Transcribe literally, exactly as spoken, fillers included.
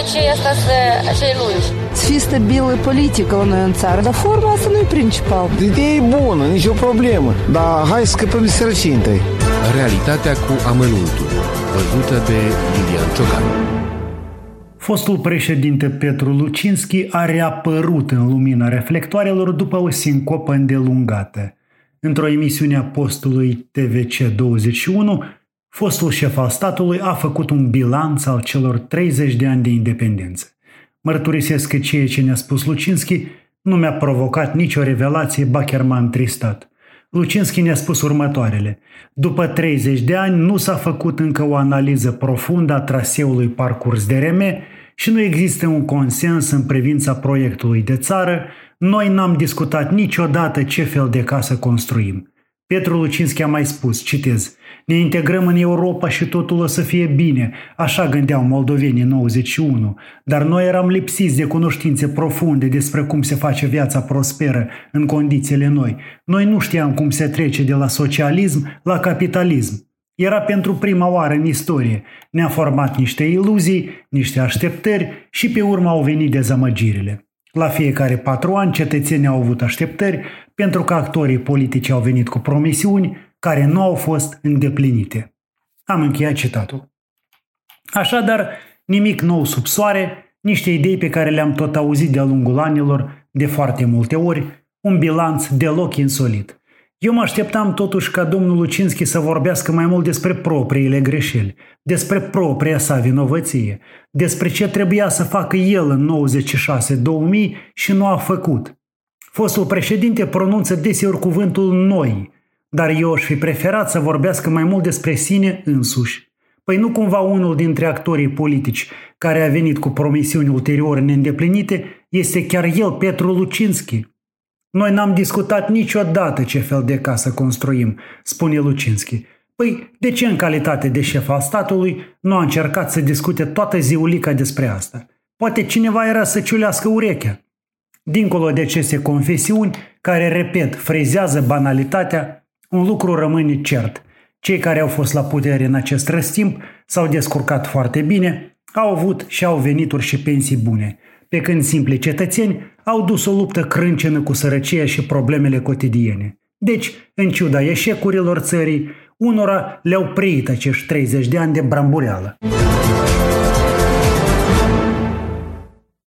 acei, asta să, acei lungi. Să fie stabilă politică la noi în țară, dar forma asta nu e principal. Ideea e bună, nicio problemă, dar hai să scăpăm de sărăcie întâi. Realitatea cu amănuntul, văzută de Lilian Ciocan. Fostul președinte Petru Lucinski a reapărut în lumina reflectoarelor după o sincopă îndelungată. Într-o emisiune a postului T V C douăzeci și unu, fostul șef al statului a făcut un bilanț al celor treizeci de ani de independență. Mărturisesc că ceea ce ne-a spus Lucinski nu mi-a provocat nicio revelație, ba chiar m-a întristat. Lucinski ne-a spus următoarele. După treizeci de ani nu s-a făcut încă o analiză profundă a traseului parcurs de R M și nu există un consens în privința proiectului de țară. Noi n-am discutat niciodată ce fel de casă construim. Petru Lucinski a mai spus, citez, ne integrăm în Europa și totul o să fie bine, așa gândeau moldovenii în nouăzeci și unu, dar noi eram lipsiți de cunoștințe profunde despre cum se face viața prosperă în condițiile noi. Noi nu știam cum se trece de la socialism la capitalism. Era pentru prima oară în istorie. Ne-a format niște iluzii, niște așteptări și pe urmă au venit dezamăgirile. La fiecare patru ani, cetățenii au avut așteptări pentru că actorii politici au venit cu promisiuni care nu au fost îndeplinite. Am încheiat citatul. Așadar, nimic nou sub soare, niște idei pe care le-am tot auzit de-a lungul anilor, de foarte multe ori, un bilanț deloc insolit. Eu mă așteptam totuși ca domnul Lucinski să vorbească mai mult despre propriile greșeli, despre propria sa vinovăție, despre ce trebuia să facă el în nouăzeci și șase două mii și nu a făcut. Fostul președinte pronunță deseori cuvântul noi, dar eu aș fi preferat să vorbească mai mult despre sine însuși. Păi nu cumva unul dintre actorii politici care a venit cu promisiuni ulterior neîndeplinite este chiar el, Petru Lucinski? Noi n-am discutat niciodată ce fel de casă construim, spune Lucinski. Păi, de ce în calitate de șef al statului nu a încercat să discute toată ziulica despre asta? Poate cineva era să ciulească urechea. Dincolo de aceste confesiuni, care, repet, frezează banalitatea, un lucru rămâne cert. Cei care au fost la putere în acest răstimp s-au descurcat foarte bine, au avut și au venituri și pensii bune, pe când simpli cetățeni au dus o luptă crâncenă cu sărăcia și problemele cotidiene. Deci, în ciuda eșecurilor țării, unora le-au preit acești treizeci de ani de brambureală.